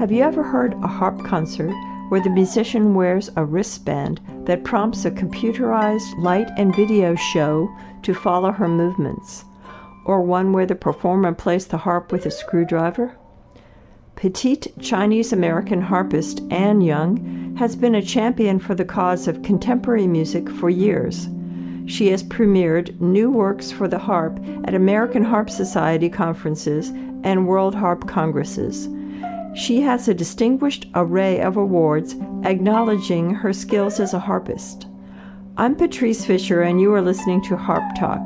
Have you ever heard a harp concert where the musician wears a wristband that prompts a computerized light and video show to follow her movements? Or one where the performer plays the harp with a screwdriver? Petite Chinese-American harpist Anne Young has been a champion for the cause of contemporary music for years. She has premiered new works for the harp at American Harp Society conferences and World Harp Congresses. She has a distinguished array of awards acknowledging her skills as a harpist. I'm Patrice Fisher, and you are listening to Harp Talk.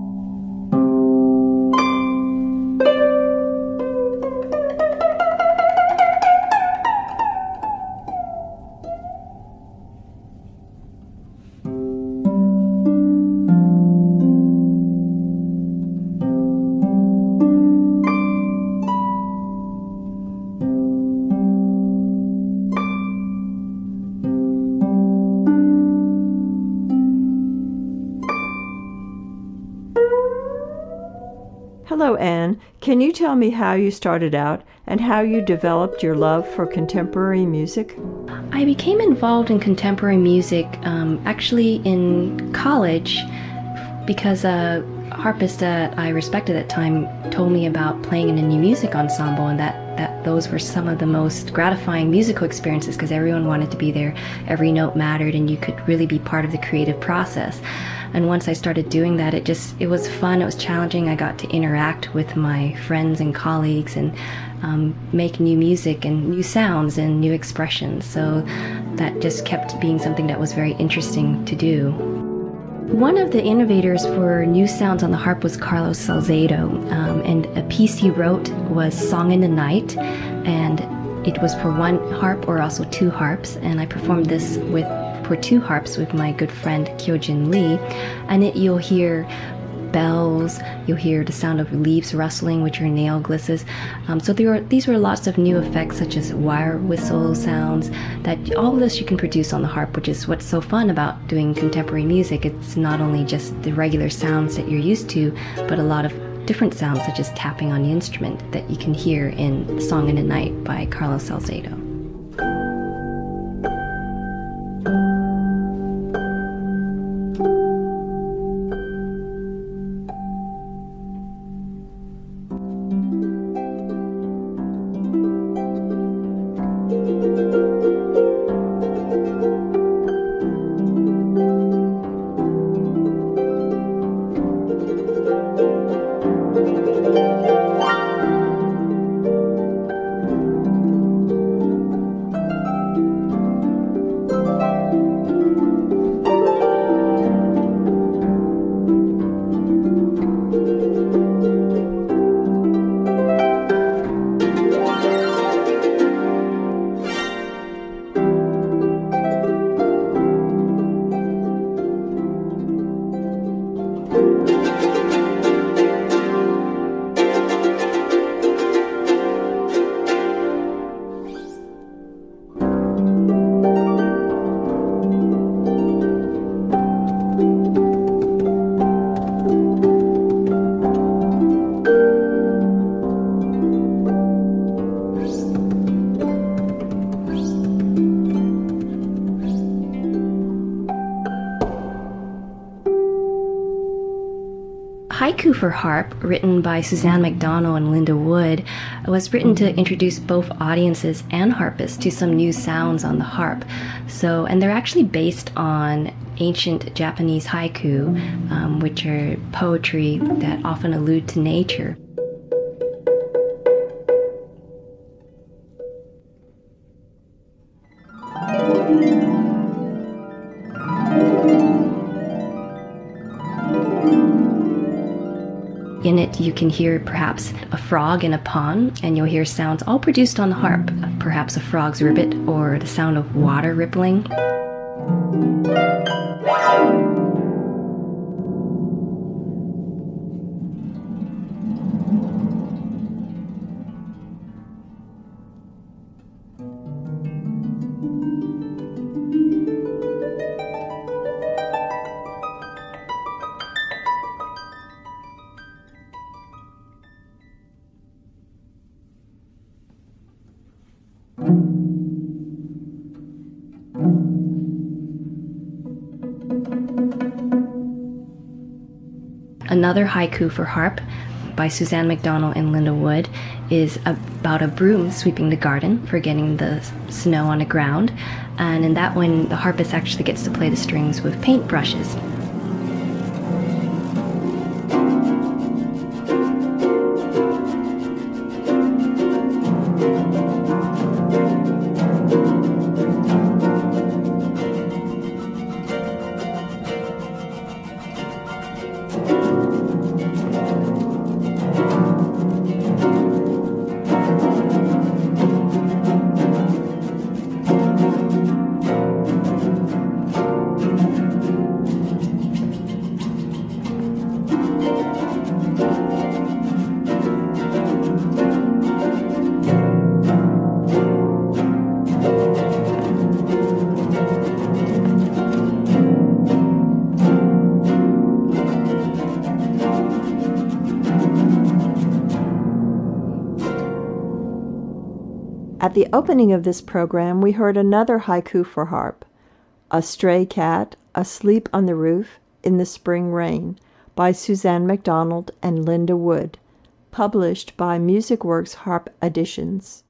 Hello, Anne. Can you tell me how you started out and how you developed your love for contemporary music? I became involved in contemporary music actually in college because a harpist that I respected at the time told me about playing in a new music ensemble, and that those were some of the most gratifying musical experiences because everyone wanted to be there, every note mattered, and you could really be part of the creative process. And once I started doing that, it was fun, it was challenging. I got to interact with my friends and colleagues and make new music and new sounds and new expressions. So that just kept being something that was very interesting to do. One of the innovators for new sounds on the harp was Carlos Salcedo, and a piece he wrote was Song in the Night, and it was for one harp or also two harps, and I performed this for two harps with my good friend Kyojin Lee, and you'll hear bells, you'll hear the sound of leaves rustling, which are nail glisses. So these were lots of new effects, such as wire whistle sounds, that all of this you can produce on the harp, which is what's so fun about doing contemporary music. It's not only just the regular sounds that you're used to, but a lot of different sounds, such as tapping on the instrument, that you can hear in Song in the Night by Carlos Salcedo. Haiku for Harp, written by Suzanne McDonald and Linda Wood, was written to introduce both audiences and harpists to some new sounds on the harp. And they're actually based on ancient Japanese haiku, which are poetry that often allude to nature. In it, you can hear perhaps a frog in a pond, and you'll hear sounds all produced on the harp, perhaps a frog's ribbit or the sound of water rippling. Another haiku for harp by Suzanne McDonald and Linda Wood is about a broom sweeping the garden for getting the snow on the ground. And in that one, the harpist actually gets to play the strings with paintbrushes. At the opening of this program, we heard another haiku for harp, A Stray Cat, Asleep on the Roof in the Spring Rain, by Suzanne McDonald and Linda Wood, published by MusicWorks Harp Editions.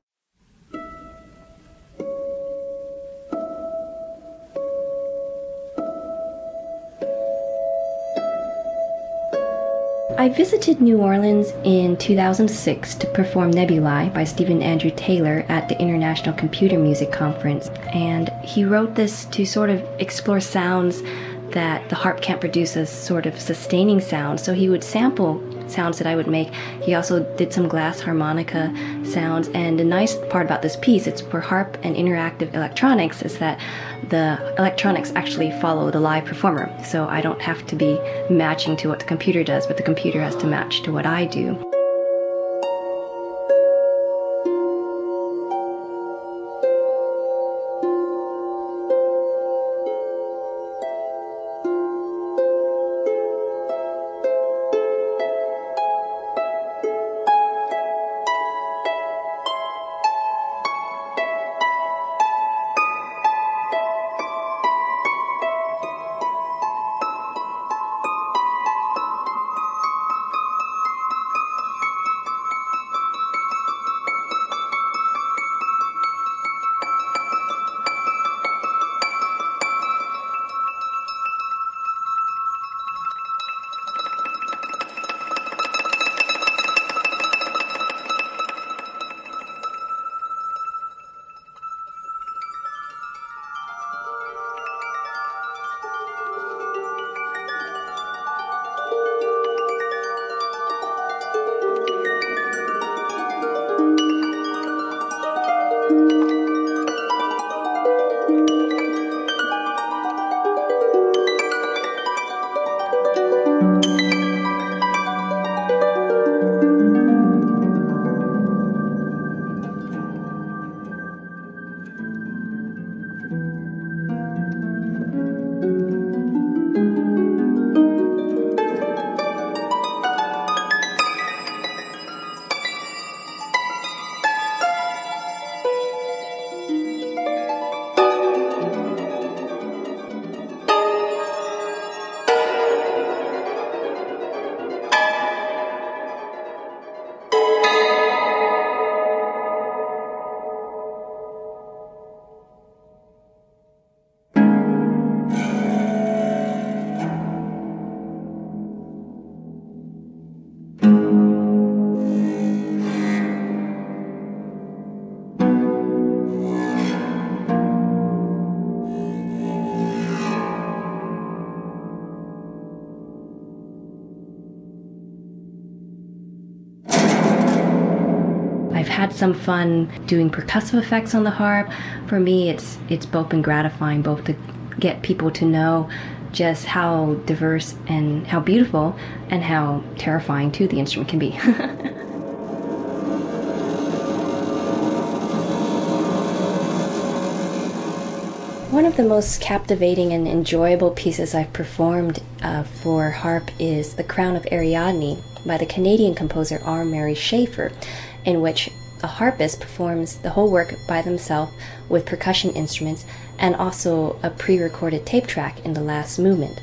I visited New Orleans in 2006 to perform Nebulae by Stephen Andrew Taylor at the International Computer Music Conference, and he wrote this to sort of explore sounds that the harp can't produce as sort of sustaining sounds. So he would sample sounds that I would make. He also did some glass harmonica sounds, and the nice part about this piece, it's for harp and interactive electronics, is that the electronics actually follow the live performer. So I don't have to be matching to what the computer does, but the computer has to match to what I do. I've had some fun doing percussive effects on the harp. For me, it's both been gratifying, both to get people to know just how diverse and how beautiful and how terrifying too the instrument can be. One of the most captivating and enjoyable pieces I've performed for harp is The Crown of Ariadne by the Canadian composer R. Mary Schaefer, in which a harpist performs the whole work by themselves with percussion instruments, and also a pre-recorded tape track in the last movement.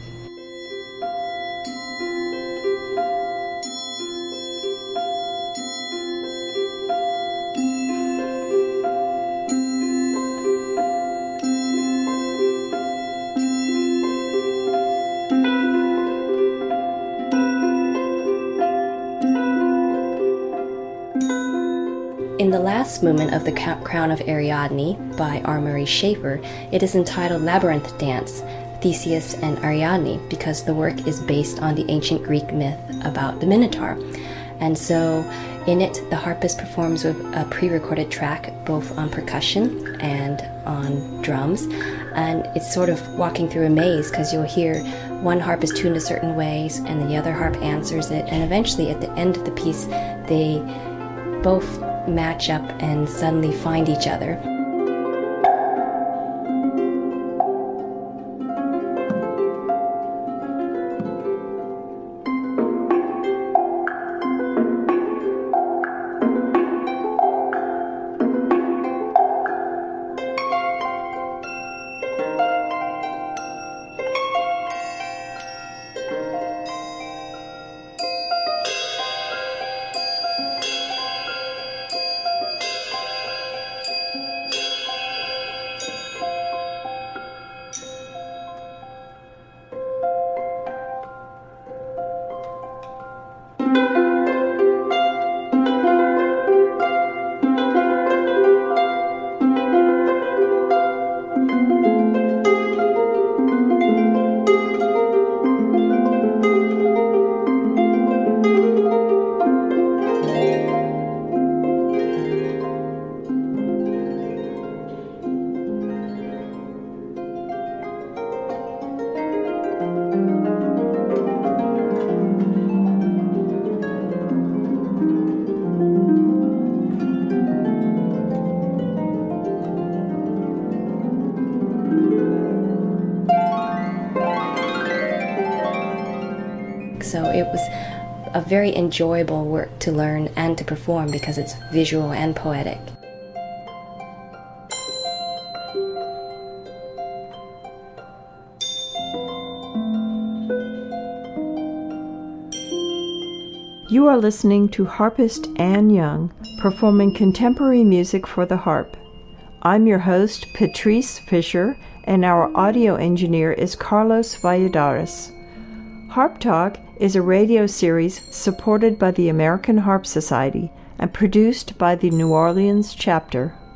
In the last movement of the Crown of Ariadne by R. Murray Schafer, it is entitled Labyrinth Dance, Theseus and Ariadne, because the work is based on the ancient Greek myth about the Minotaur. And so in it, the harpist performs with a pre-recorded track, both on percussion and on drums. And it's sort of walking through a maze, because you'll hear one harp is tuned a certain ways, and the other harp answers it. And eventually, at the end of the piece, they both match up and suddenly find each other. So it was a very enjoyable work to learn and to perform because it's visual and poetic. You are listening to harpist Anne Young performing contemporary music for the harp. I'm your host, Patrice Fisher, and our audio engineer is Carlos Valladares. Harp Talk is a radio series supported by the American Harp Society and produced by the New Orleans chapter.